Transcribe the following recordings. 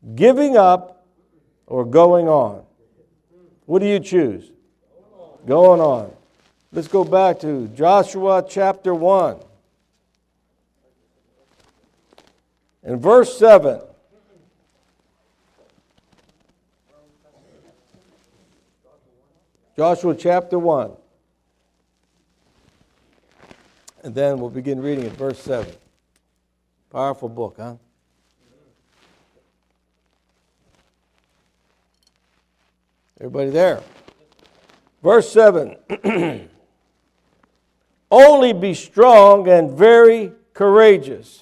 Giving up or going on? What do you choose? Going on. Let's go back to Joshua chapter 1. In verse 7. Joshua chapter 1. And then we'll begin reading at verse 7. Powerful book, huh? Everybody there? Verse 7. Only be strong and very courageous.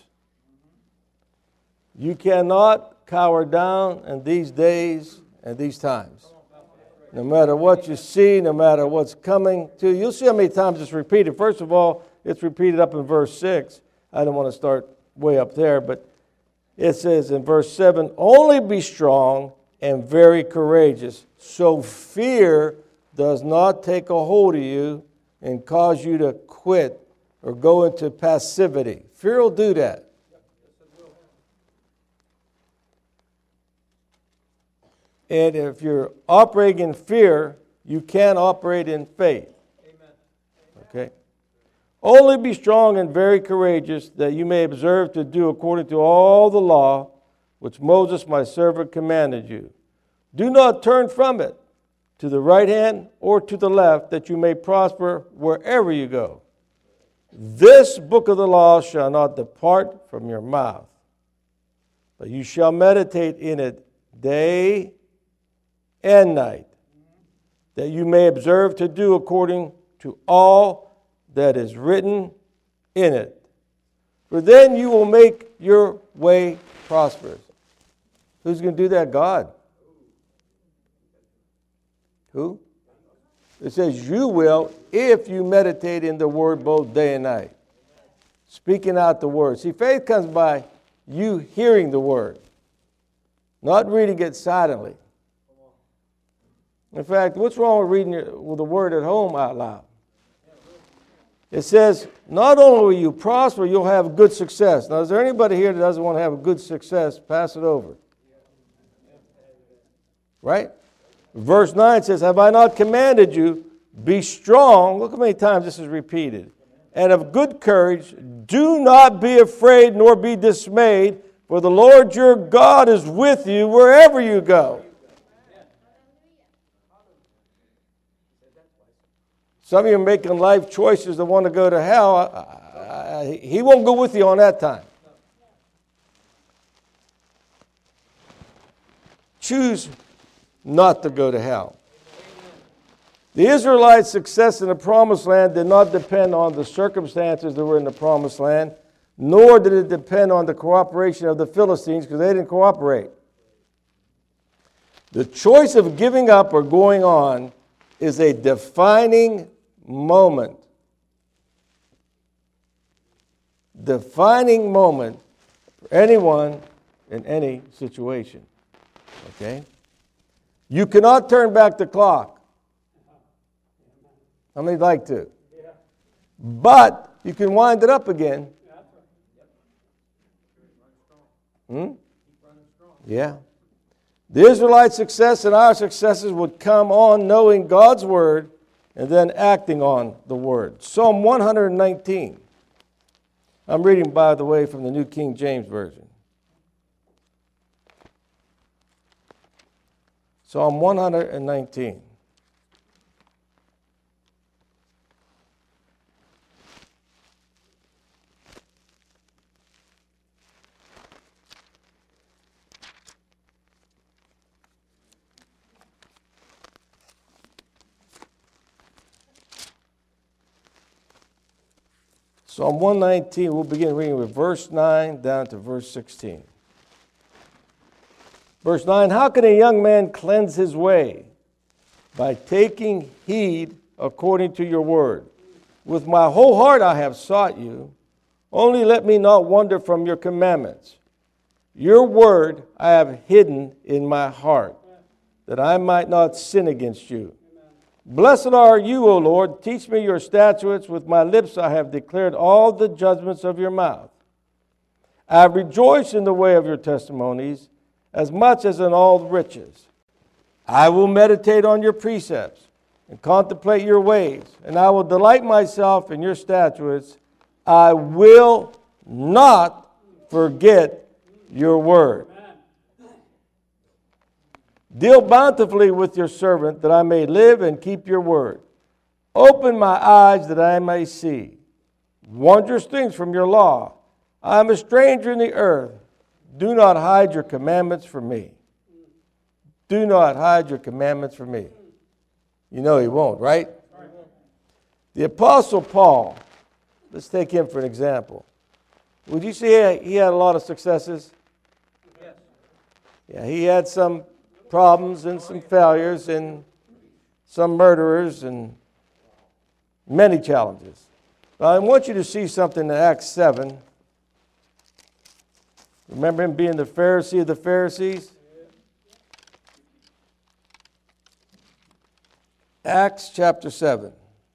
You cannot cower down in these days and these times. No matter what you see, no matter what's coming to you. You'll see how many times it's repeated. First of all, it's repeated up in verse 6. I don't want to start way up there, but it says in verse 7, only be strong and very courageous, so fear does not take a hold of you and cause you to quit or go into passivity. Fear will do that. And if you're operating in fear, you can't operate in faith. Okay? Only be strong and very courageous, that you may observe to do according to all the law which Moses my servant commanded you. Do not turn from it to the right hand or to the left, that you may prosper wherever you go. This book of the law shall not depart from your mouth, but you shall meditate in it day and night, that you may observe to do according to all that is written in it. For then you will make your way prosperous. Who's going to do that? God. Who? It says you will if you meditate in the word both day and night. Speaking out the word. See, faith comes by you hearing the word, not reading it silently. In fact, what's wrong with reading the word at home out loud? It says, not only will you prosper, you'll have good success. Now, is there anybody here that doesn't want to have a good success? Pass it over. Right? Verse 9 says, have I not commanded you, be strong. Look how many times this is repeated. And of good courage, do not be afraid nor be dismayed, for the Lord your God is with you wherever you go. Some of you are making life choices that want to go to hell. He won't go with you on that time. Choose not to go to hell. The Israelites' success in the promised land did not depend on the circumstances that were in the promised land, nor did it depend on the cooperation of the Philistines, because they didn't cooperate. The choice of giving up or going on is a defining moment. Defining moment for anyone in any situation. Okay? You cannot turn back the clock. How many like to? But you can wind it up again. Yeah. The Israelites' success and our successes would come on knowing God's word and then acting on the word. Psalm 119. I'm reading, by the way, from the New King James Version. Psalm 119. Psalm 119, we'll begin reading with verse 9 down to verse 16. Verse 9, how can a young man cleanse his way? By taking heed according to your word. With my whole heart I have sought you. Only let me not wander from your commandments. Your word I have hidden in my heart, that I might not sin against you. Blessed are you, O Lord. Teach me your statutes. With my lips I have declared all the judgments of your mouth. I have rejoiced in the way of your testimonies as much as in all riches. I will meditate on your precepts and contemplate your ways, and I will delight myself in your statutes. I will not forget your word. Deal bountifully with your servant, that I may live and keep your word. Open my eyes that I may see wondrous things from your law. I am a stranger in the earth. Do not hide your commandments from me. Do not hide your commandments from me. You know he won't, right? The Apostle Paul, let's take him for an example. Would you say he had a lot of successes? Yes. Yeah, he had some problems and some failures and some murderers and many challenges. But I want you to see something in Acts 7. Remember him being the Pharisee of the Pharisees? Acts chapter 7.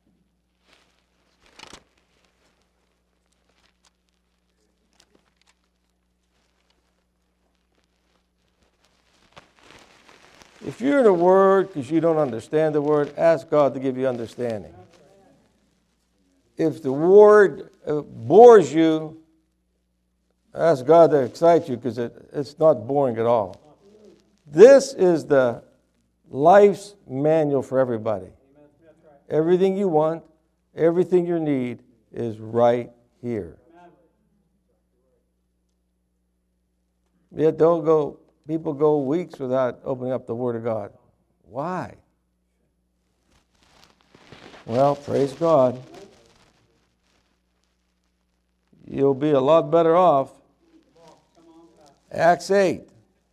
If you're in a word because you don't understand the word, ask God to give you understanding. If the word bores you, ask God to excite you, because it's not boring at all. This is the life's manual for everybody. Everything you want, everything you need is right here. Yet people go weeks without opening up the Word of God. Why? Well, praise God. You'll be a lot better off. Acts 8.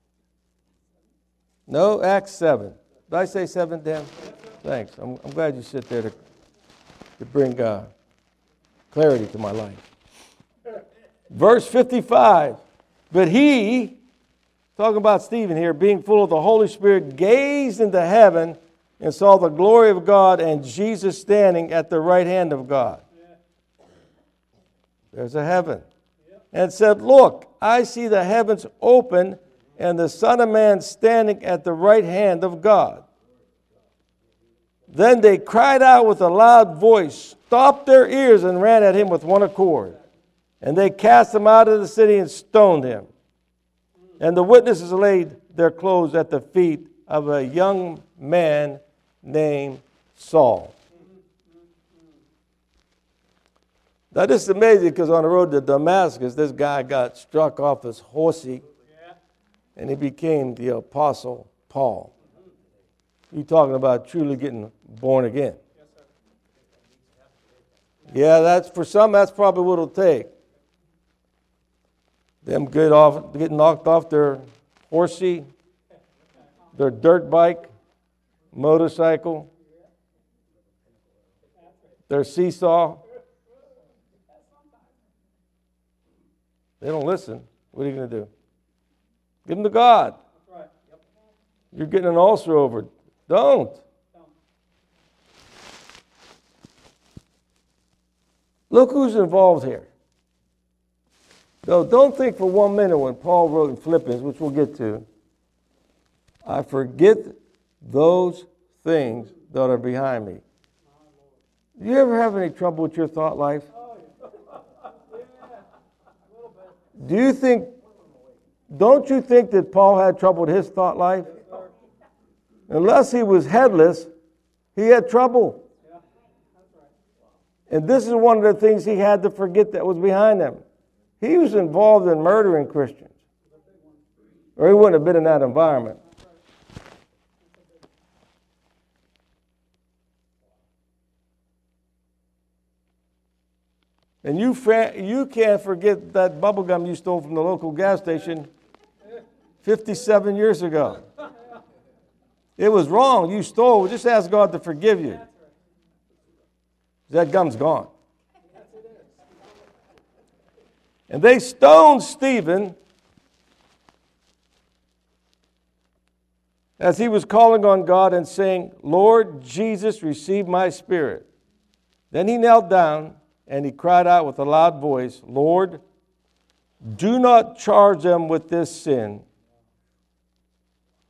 No, Acts 7. Did I say 7, Dan? Thanks. I'm glad you sit there to bring clarity to my life. Verse 55. But he, talking about Stephen here, being full of the Holy Spirit, gazed into heaven and saw the glory of God and Jesus standing at the right hand of God. There's a heaven. And said, look, I see the heavens open and the Son of Man standing at the right hand of God. Then they cried out with a loud voice, stopped their ears, and ran at him with one accord. And they cast him out of the city and stoned him. And the witnesses laid their clothes at the feet of a young man named Saul. Now this is amazing, because on the road to Damascus, this guy got struck off his horsey, and he became the Apostle Paul. You're talking about truly getting born again. Yeah, for some, that's probably what it'll take. Them getting knocked off their horsey, their dirt bike, motorcycle, their seesaw. They don't listen. What are you going to do? Give them to God. You're getting an ulcer over it. Don't. Look who's involved here. So don't think for 1 minute when Paul wrote in Philippians, which we'll get to, I forget those things that are behind me. Do you ever have any trouble with your thought life? Don't you think that Paul had trouble with his thought life? Unless he was headless, he had trouble. And this is one of the things he had to forget that was behind him. He was involved in murdering Christians, or he wouldn't have been in that environment. And you can't forget that bubble gum you stole from the local gas station 57 years ago. It was wrong. You stole. Just ask God to forgive you. That gum's gone. And they stoned Stephen as he was calling on God and saying, Lord Jesus, receive my spirit. Then he knelt down and he cried out with a loud voice, Lord, do not charge them with this sin.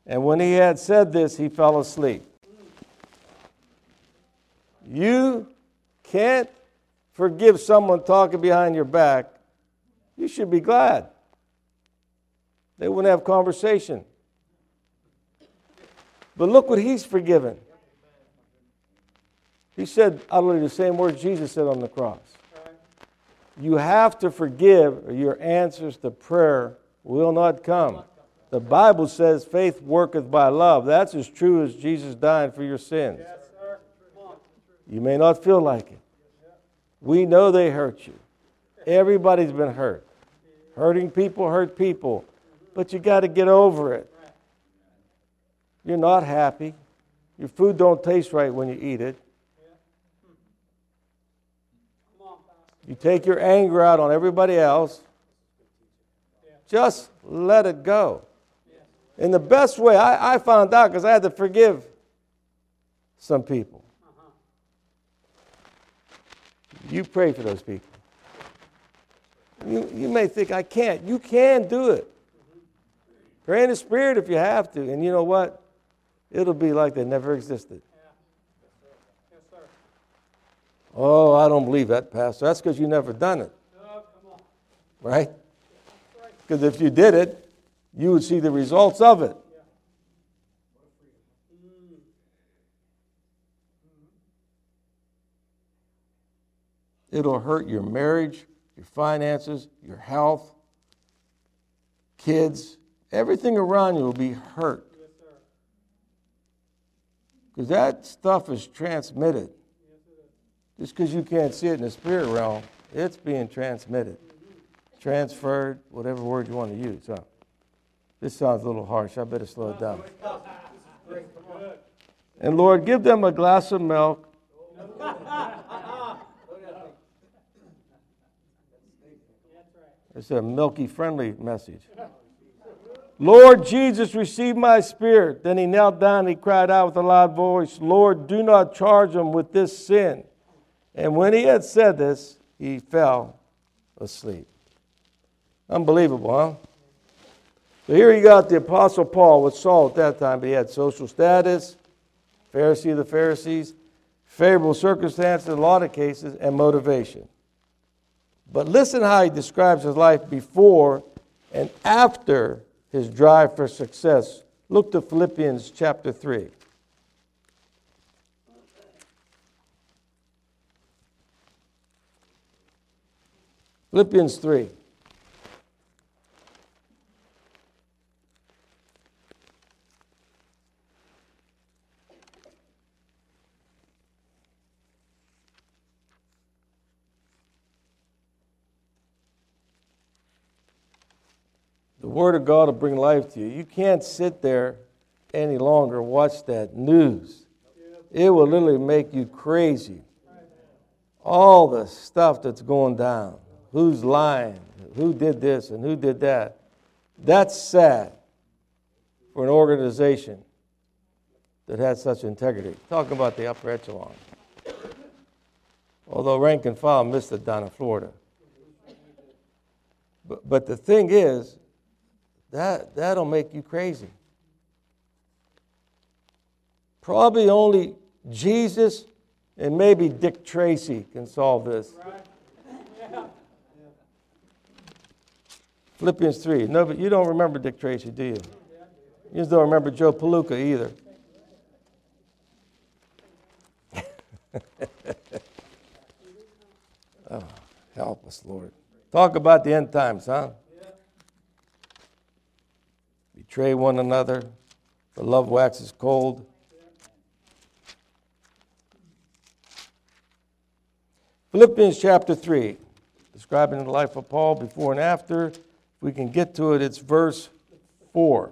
And when he had said this, he fell asleep. You can't forgive someone talking behind your back. You should be glad. They wouldn't have conversation. But look what he's forgiven. He said utterly the same words Jesus said on the cross. You have to forgive, or your answers to prayer will not come. The Bible says faith worketh by love. That's as true as Jesus dying for your sins. You may not feel like it. We know they hurt you. Everybody's been hurt. Hurting people hurt people. But you got to get over it. You're not happy. Your food don't taste right when you eat it. You take your anger out on everybody else. Just let it go. In the best way, I found out because I had to forgive some people. You pray for those people. You may think, I can't. You can do it. Pray in the Spirit if you have to. And you know what? It'll be like they never existed. Oh, I don't believe that, Pastor. That's because you've never done it. Right? Because if you did it, you would see the results of it. It'll hurt your marriage, your finances, your health, kids. Everything around you will be hurt. Because that stuff is transmitted. Just because you can't see it in the spirit realm, it's being transmitted. Transferred, whatever word you want to use. Huh? This sounds a little harsh. I better slow it down. And Lord, give them a glass of milk. It's a milky-friendly message. Lord Jesus, receive my spirit. Then he knelt down and he cried out with a loud voice, Lord, do not charge them with this sin. And when he had said this, he fell asleep. Unbelievable, huh? So here you got the Apostle Paul with Saul at that time, but he had social status, Pharisee of the Pharisees, favorable circumstances in a lot of cases, and motivation. But listen how he describes his life before and after his drive for success. Look to Philippians chapter 3. Philippians 3. The Word of God will bring life to you. You can't sit there any longer and watch that news. It will literally make you crazy. All the stuff that's going down. Who's lying? Who did this and who did that? That's sad for an organization that has such integrity. Talking about the upper echelon. Although rank and file missed it down in Florida. But the thing is, that'll make you crazy. Probably only Jesus and maybe Dick Tracy can solve this. Philippians 3. No, but you don't remember Dick Tracy, do you? You just don't remember Joe Palooka either. Oh, help us, Lord. Talk about the end times, huh? Betray one another, for love waxes cold. Philippians chapter 3, describing the life of Paul before and after. If we can get to it, it's verse 4.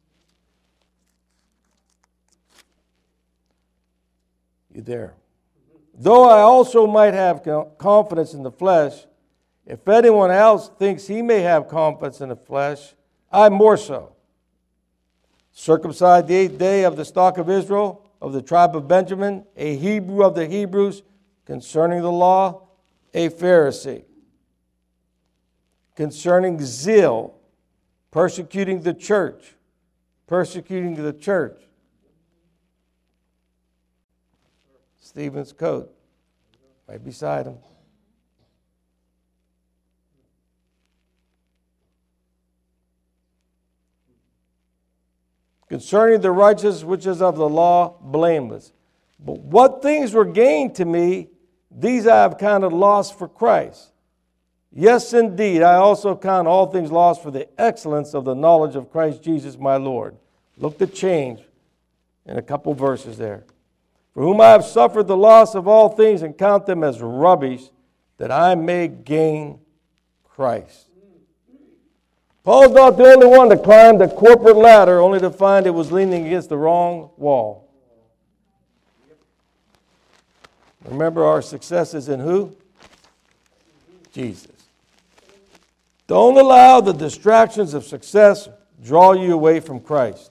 You there? Though I also might have confidence in the flesh, if anyone else thinks he may have confidence in the flesh, I more so. Circumcised the 8th day of the stock of Israel, of the tribe of Benjamin, a Hebrew of the Hebrews, concerning the law, a Pharisee. Concerning zeal, persecuting the church, persecuting the church. Stephen's coat, right beside him. Concerning the righteousness which is of the law, blameless. But what things were gained to me, these I have counted loss for Christ. Yes, indeed, I also count all things lost for the excellence of the knowledge of Christ Jesus my Lord. Look to change in a couple verses there. For whom I have suffered the loss of all things and count them as rubbish, that I may gain Christ. Paul's not the only one to climb the corporate ladder only to find it was leaning against the wrong wall. Remember, our success is in who? Jesus. Don't allow the distractions of success draw you away from Christ.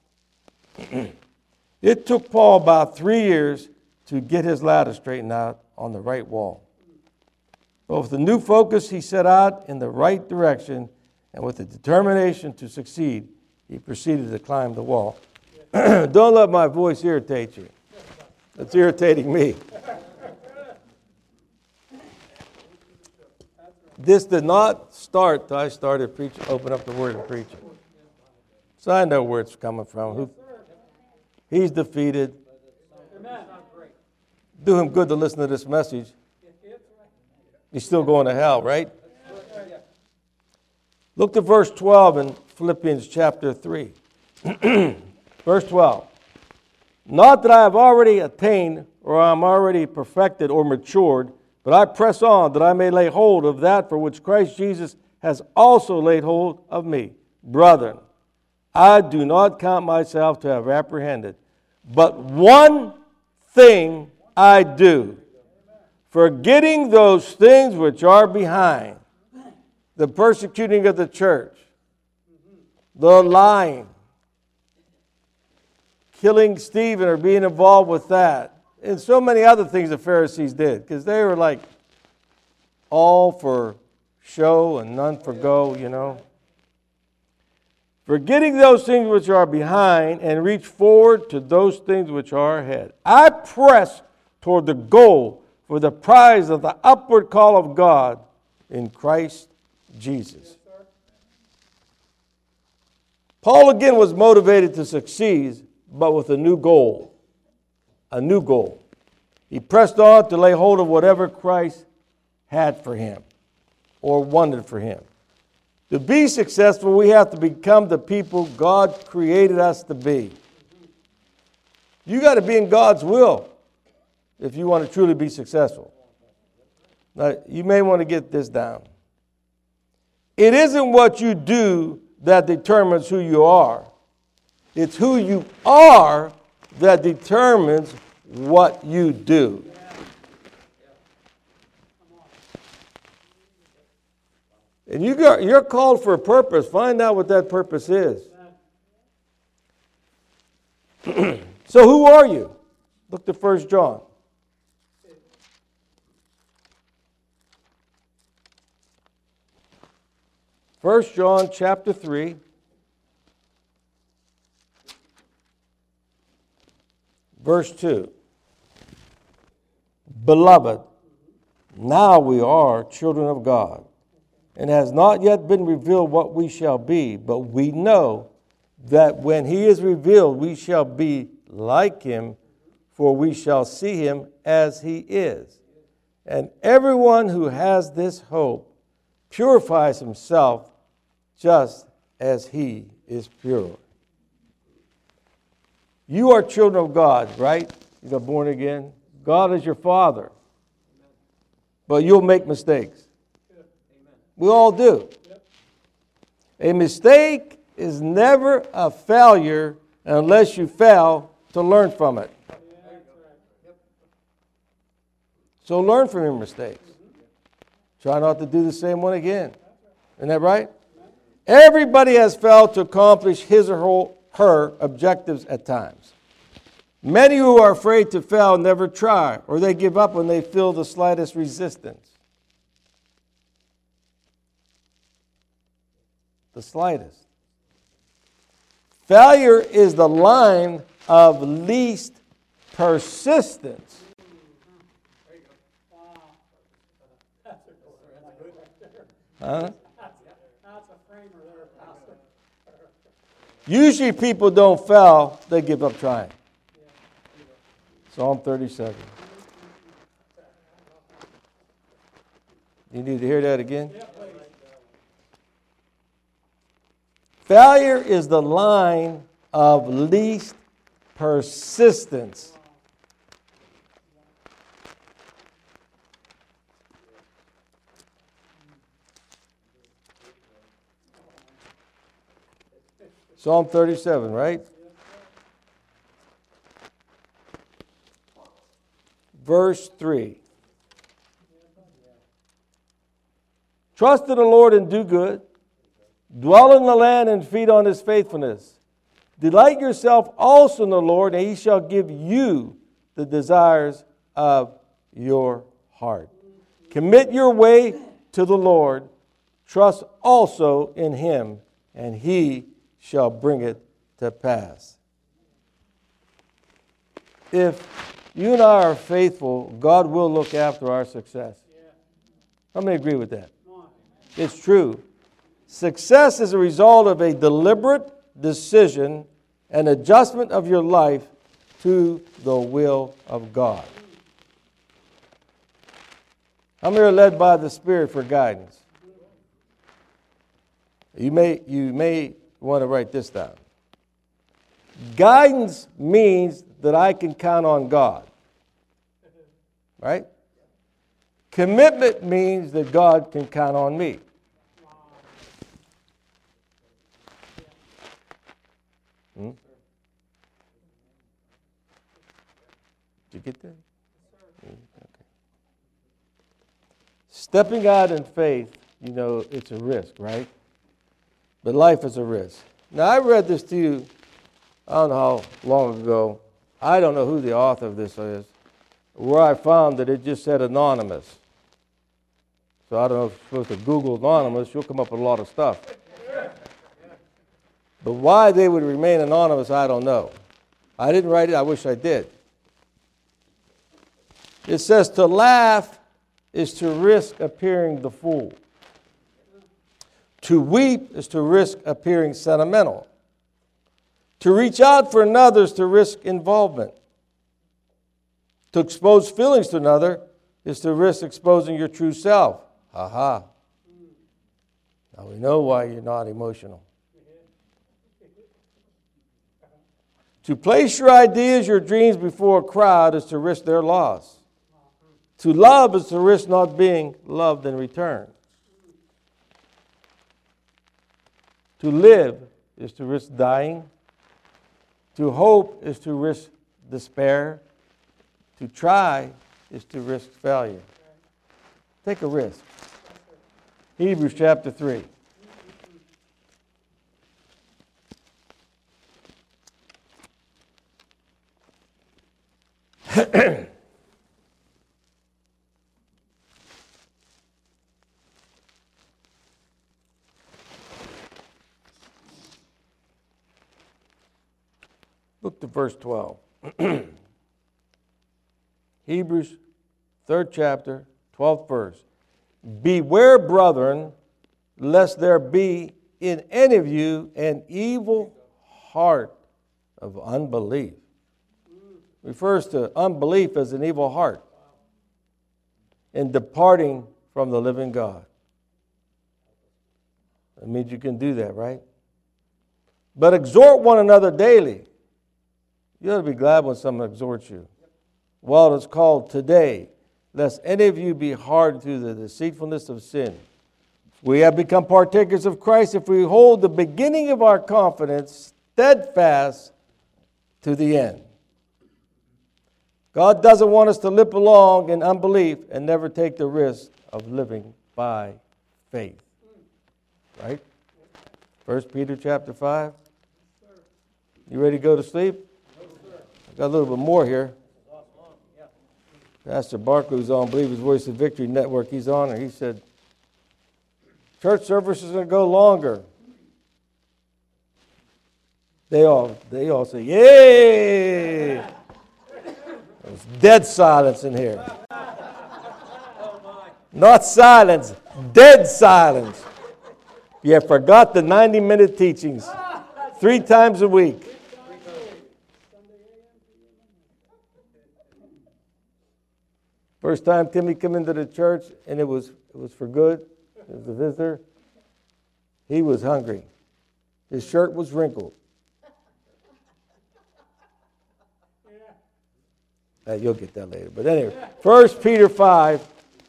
It took Paul about 3 years to get his ladder straightened out on the right wall. But with the new focus, he set out in the right direction, and with the determination to succeed, he proceeded to climb the wall. Don't let my voice irritate you. It's irritating me. This did not start till I started preaching, open up the Word and preaching. So I know where it's coming from. He's defeated. Do him good to listen to this message. He's still going to hell, right? Look to verse 12 in Philippians chapter 3. Verse 12. Not that I have already attained or I am already perfected or matured, but I press on that I may lay hold of that for which Christ Jesus has also laid hold of me. Brethren, I do not count myself to have apprehended, but one thing I do, forgetting those things which are behind, the persecuting of the church, the lying, killing Stephen or being involved with that, and so many other things the Pharisees did, because they were like all for show and none for go, you know. Forgetting those things which are behind and reach forward to those things which are ahead. I press toward the goal for the prize of the upward call of God in Christ Jesus. Paul again was motivated to succeed, but with a new goal. A new goal. He pressed on to lay hold of whatever Christ had for him or wanted for him. To be successful, we have to become the people God created us to be. You got to be in God's will if you want to truly be successful. Now, you may want to get this down. It isn't what you do that determines who you are. It's who you are that determines what you do. And you're called for a purpose. Find out what that purpose is. So who are you? Look to 1 John. 1 John chapter 3. Verse 2. Beloved, now we are children of God, and it has not yet been revealed what we shall be, but we know that when he is revealed, we shall be like him, for we shall see him as he is. And everyone who has this hope purifies himself just as he is pure. You are children of God, right? You are born again. God is your Father. But you'll make mistakes. We all do. A mistake is never a failure unless you fail to learn from it. So learn from your mistakes. Try not to do the same one again. Isn't that right? Everybody has failed to accomplish his or her objectives at times. Many who are afraid to fail never try, or they give up when they feel the slightest resistance. The slightest. Failure is the line of least persistence. Huh? Usually people don't fail, they give up trying. Psalm 37. You need to hear that again? Failure is the line of least persistence. Psalm 37, right? Verse 3. Trust in the Lord and do good. Dwell in the land and feed on his faithfulness. Delight yourself also in the Lord, and he shall give you the desires of your heart. Commit your way to the Lord. Trust also in him, and he shall bring it to pass. If you and I are faithful, God will look after our success. How many agree with that? It's true. Success is a result of a deliberate decision and adjustment of your life to the will of God. How many are led by the Spirit for guidance? You may want to write this down. Guidance means that I can count on God. Right? Commitment means that God can count on me. Did you get that? Okay. Stepping out in faith, it's a risk, right? But life is a risk. Now, I read this to you, I don't know how long ago. I don't know who the author of this is, where I found that it just said anonymous. So I don't know if you're supposed to Google anonymous, you'll come up with a lot of stuff. But why they would remain anonymous, I don't know. I didn't write it, I wish I did. It says to laugh is to risk appearing the fool. To weep is to risk appearing sentimental. To reach out for another is to risk involvement. To expose feelings to another is to risk exposing your true self. Aha. Now we know why you're not emotional. To place your ideas, your dreams before a crowd is to risk their loss. To love is to risk not being loved in return. To live is to risk dying. To hope is to risk despair. To try is to risk failure. Take a risk. Hebrews chapter 3. Look to verse 12. Hebrews 3rd chapter, 12th verse. Beware, brethren, lest there be in any of you an evil heart of unbelief. Refers to unbelief as an evil heart in departing from the living God. That means you can do that, right? But exhort one another daily. You ought to be glad when someone exhorts you. While it's called today, lest any of you be hardened through the deceitfulness of sin. We have become partakers of Christ if we hold the beginning of our confidence steadfast to the end. God doesn't want us to limp along in unbelief and never take the risk of living by faith. Right? 1 Peter chapter 5. You ready to go to sleep? I got a little bit more here. Pastor Barkley's on Believer's Voice of Victory Network. He's on, and he said, church service is going to go longer. They all say, yay! There's dead silence in here. Not silence, dead silence. You forgot the 90-minute teachings 3 times a week. First time Timmy came into the church, and it was for good. It was a visitor. He was hungry. His shirt was wrinkled. You'll get that later. But anyway, 1 Peter 5.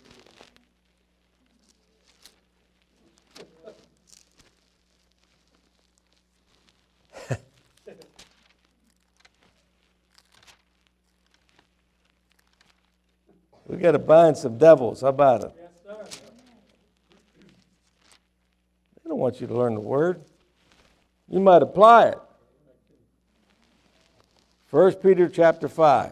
We got to bind some devils. How about it? Yes, sir. They don't want you to learn the word. You might apply it. 1 Peter chapter 5.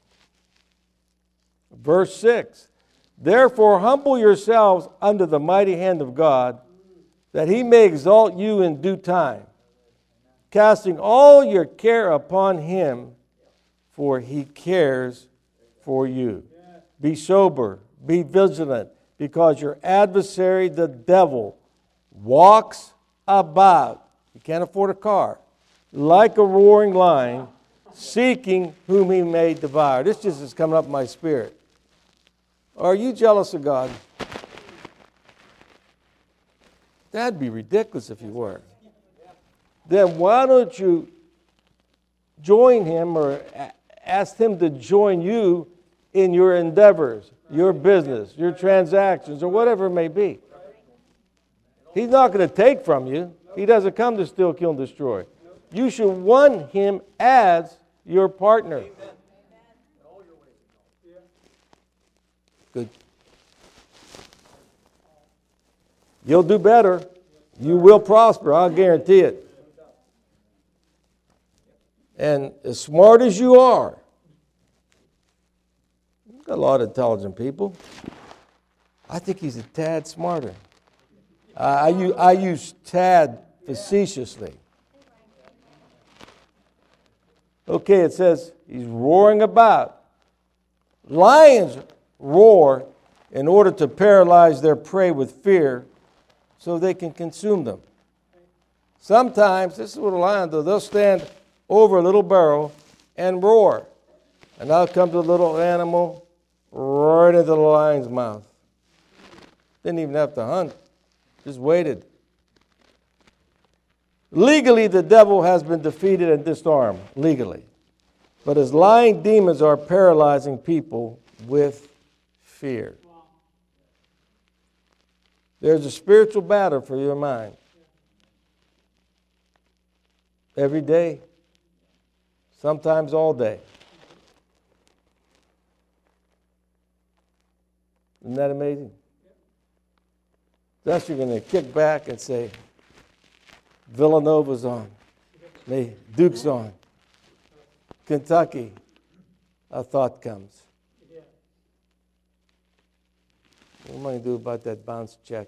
Verse 6. Therefore humble yourselves under the mighty hand of God, that he may exalt you in due time, casting all your care upon him, for he cares for you. Be sober, be vigilant, because your adversary, the devil, walks about. You can't afford a car. Like a roaring lion, seeking whom he may devour. This just is coming up in my spirit. Are you jealous of God? That'd be ridiculous if you were. Then why don't you join him or ask him to join you in your endeavors, your business, your transactions, or whatever it may be? He's not going to take from you. He doesn't come to steal, kill, and destroy. You should want him as your partner. Good. You'll do better. You will prosper. I'll guarantee it. And as smart as you are, you've got a lot of intelligent people. I think he's a tad smarter. I use tad facetiously. Okay, it says he's roaring about. Lions roar in order to paralyze their prey with fear so they can consume them. Sometimes, this is what a lion does, they'll stand over a little barrel and roar. And out comes a little animal right into the lion's mouth. Didn't even have to hunt, just waited. Legally, the devil has been defeated and disarmed, legally. But his lying demons are paralyzing people with fear. There's a spiritual battle for your mind. Every day, sometimes all day. Isn't that amazing? Thus, you're going to kick back and say, Villanova's on. Duke's on. Kentucky. A thought comes. What am I going to do about that bounce check?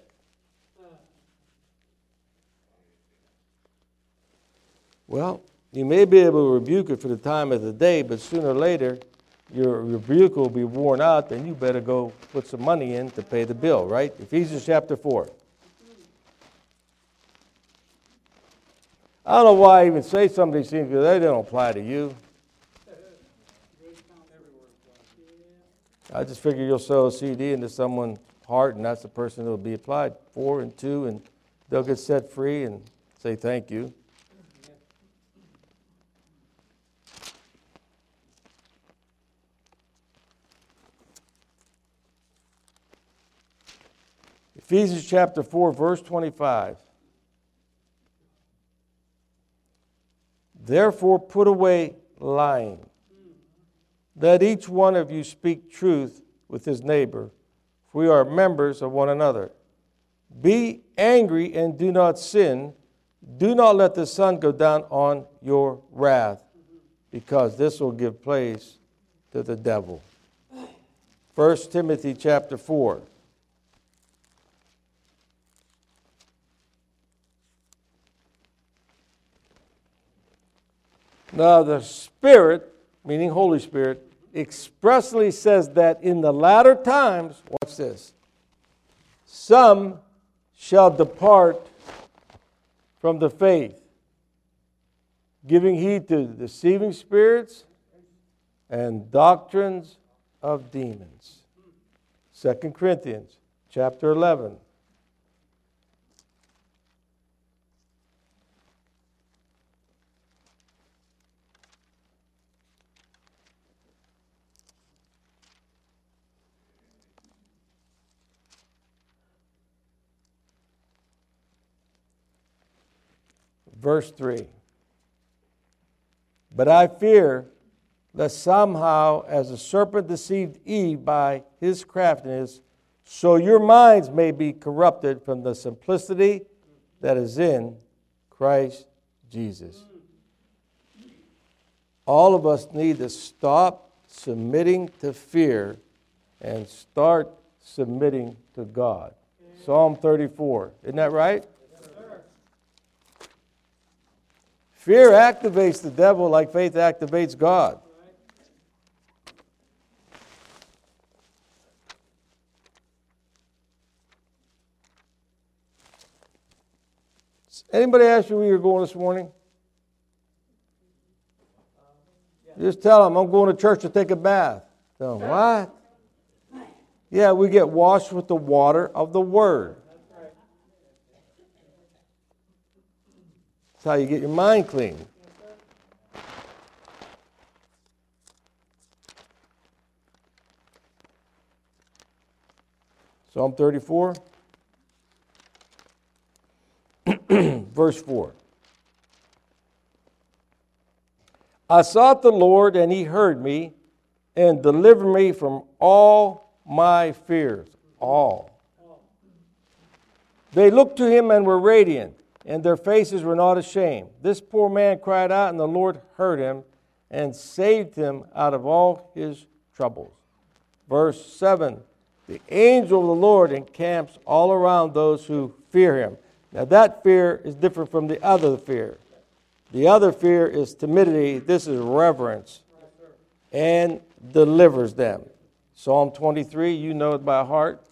Well, you may be able to rebuke it for the time of the day, but sooner or later, your rebuke will be worn out, then you better go put some money in to pay the bill, right? Ephesians chapter 4. I don't know why I even say some of these things, because they don't apply to you. I just figure you'll sow a CD into someone's heart, and that's the person it'll be applied for and to, and they'll get set free and say thank you. Ephesians chapter 4, verse 25. Therefore put away lying. Let each one of you speak truth with his neighbor, for we are members of one another. Be angry and do not sin. Do not let the sun go down on your wrath, because this will give place to the devil. 1 Timothy chapter 4. Now the Spirit, meaning Holy Spirit, expressly says that in the latter times, watch this, some shall depart from the faith, giving heed to deceiving spirits and doctrines of demons. 2 Corinthians chapter 11. Verse 3. But I fear lest somehow, as the serpent deceived Eve by his craftiness, so your minds may be corrupted from the simplicity that is in Christ Jesus. All of us need to stop submitting to fear and start submitting to God. Psalm 34. Isn't that right? Fear activates the devil like faith activates God. Anybody ask you where you're going this morning? Just tell them, I'm going to church to take a bath. Tell them, what? Yeah, we get washed with the water of the Word. That's how you get your mind clean. Psalm 34, verse 4. I sought the Lord, and He heard me, and delivered me from all my fears. All. They looked to Him and were radiant, and their faces were not ashamed. This poor man cried out, and the Lord heard him and saved him out of all his troubles. Verse 7, the angel of the Lord encamps all around those who fear Him. Now that fear is different from the other fear. The other fear is timidity. This is reverence, and delivers them. Psalm 23, you know it by heart.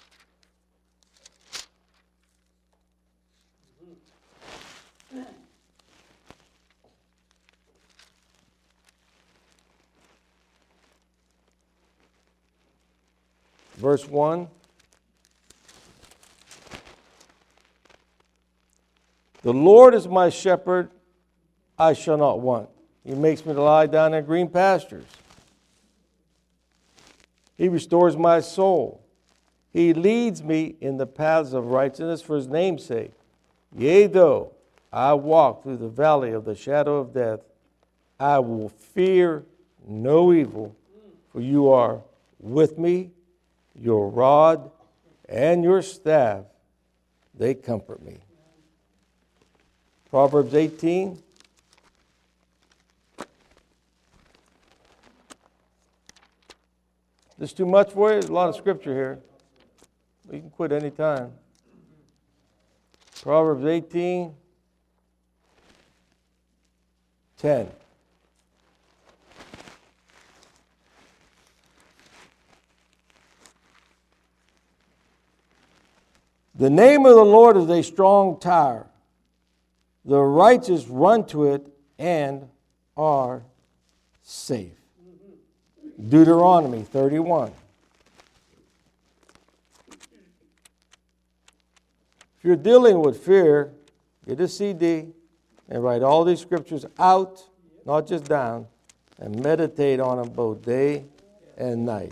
Verse 1. The Lord is my shepherd, I shall not want. He makes me to lie down in green pastures. He restores my soul. He leads me in the paths of righteousness for His name's sake. Yea, though I walk through the valley of the shadow of death, I will fear no evil, for You are with me. Your rod and Your staff, they comfort me. Proverbs 18. This too much for you? There's a lot of scripture here. You can quit any time. Proverbs 18, 10. The name of the Lord is a strong tower. The righteous run to it and are safe. Deuteronomy 31. If you're dealing with fear, get a CD and write all these scriptures out, not just down, and meditate on them both day and night.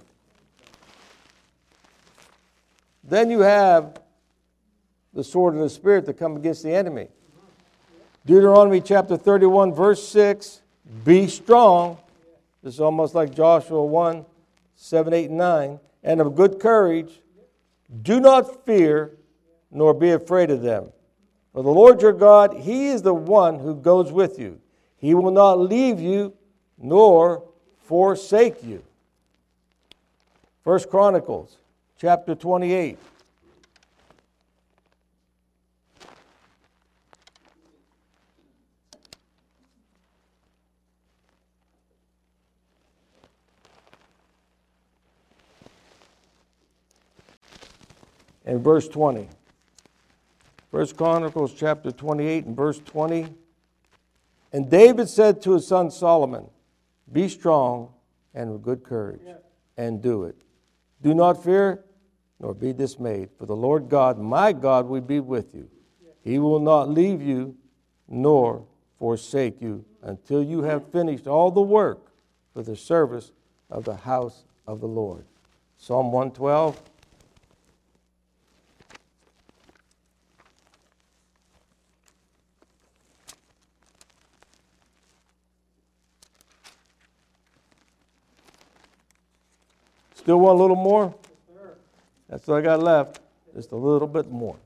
Then you have the sword of the Spirit to come against the enemy. Deuteronomy chapter 31, verse 6, be strong. This is almost like Joshua 1, 7, 8, and 9. And of good courage, do not fear, nor be afraid of them. For the Lord your God, He is the one who goes with you. He will not leave you, nor forsake you. 1 Chronicles chapter 28. and verse 20. 1 Chronicles chapter 28 and verse 20. And David said to his son Solomon, be strong and of good courage, and do it. Do not fear, nor be dismayed, for the Lord God, my God, will be with you. He will not leave you, nor forsake you, until you have finished all the work for the service of the house of the Lord. Psalm 112. Still want a little more? That's what I got left. Just a little bit more.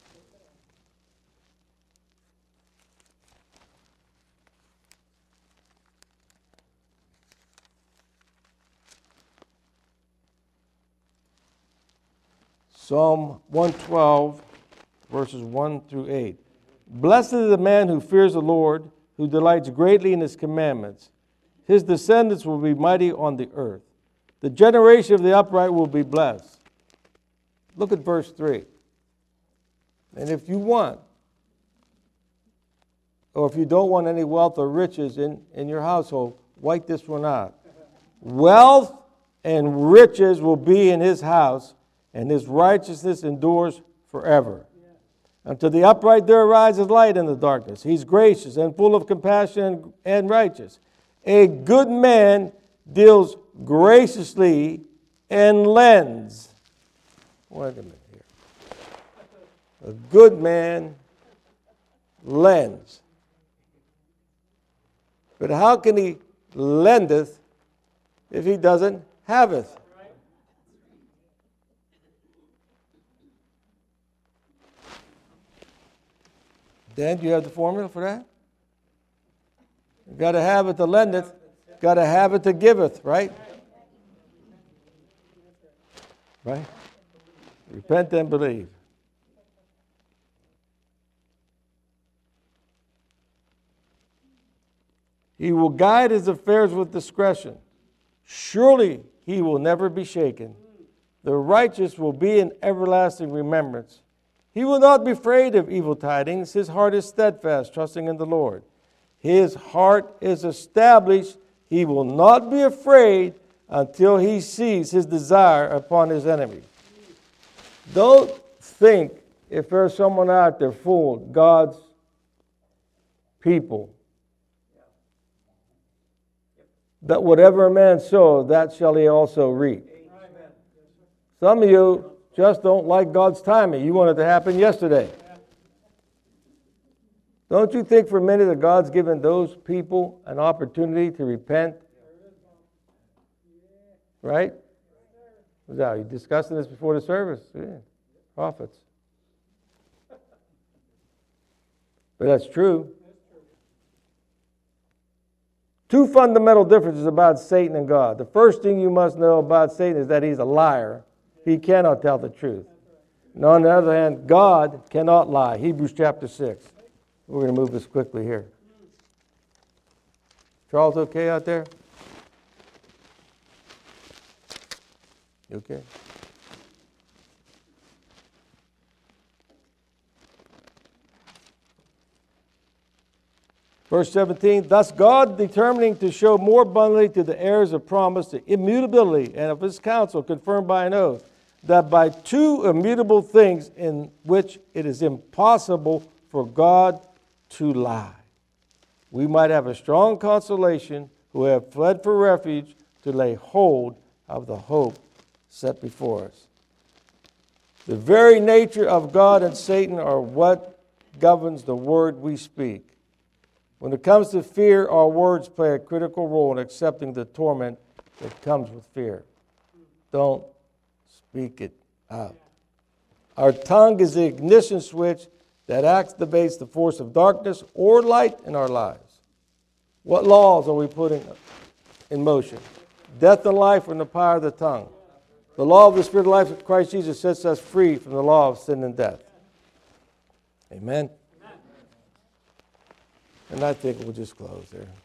Psalm 112, verses 1 through 8. Blessed is the man who fears the Lord, who delights greatly in his commandments. His descendants will be mighty on the earth. The generation of the upright will be blessed. Look at verse 3. And if you want, or if you don't want any wealth or riches in your household, wipe this one out. Wealth and riches will be in his house, and his righteousness endures forever. Unto the upright there arises light in the darkness. He's gracious and full of compassion and righteous. A good man deals graciously and lends. Wait a minute here. A good man lends. But how can he lendeth if he doesn't haveth? Dan, do you have the formula for that? You got to have it to lendeth. Got to have it to giveth, right? Right? Repent and believe. He will guide his affairs with discretion. Surely he will never be shaken. The righteous will be in everlasting remembrance. He will not be afraid of evil tidings. His heart is steadfast, trusting in the Lord. His heart is established. He will not be afraid until he sees his desire upon his enemy. Don't think if there's someone out there fooling God's people that whatever a man sows, that shall he also reap. Some of you just don't like God's timing. You want it to happen yesterday. Don't you think for a minute that God's given those people an opportunity to repent? Right? What's that? You discussing this before the service? Yeah. Prophets. But that's true. Two fundamental differences about Satan and God. The first thing you must know about Satan is that he's a liar. He cannot tell the truth. And on the other hand, God cannot lie. Hebrews chapter 6. We're going to move this quickly here. Charles, okay out there? You okay? Verse 17, thus God, determining to show more abundantly to the heirs of promise the immutability and of his counsel confirmed by an oath, that by two immutable things in which it is impossible for God to lie, we might have a strong consolation who have fled for refuge to lay hold of the hope set before us. The very nature of God and Satan are what governs the word we speak. When it comes to fear, our words play a critical role in accepting the torment that comes with fear. Don't speak it out. Our tongue is the ignition switch that activates the force of darkness or light in our lives. What laws are we putting in motion? Death and life are in the power of the tongue. The law of the Spirit of life of Christ Jesus sets us free from the law of sin and death. Amen. And I think we'll just close there.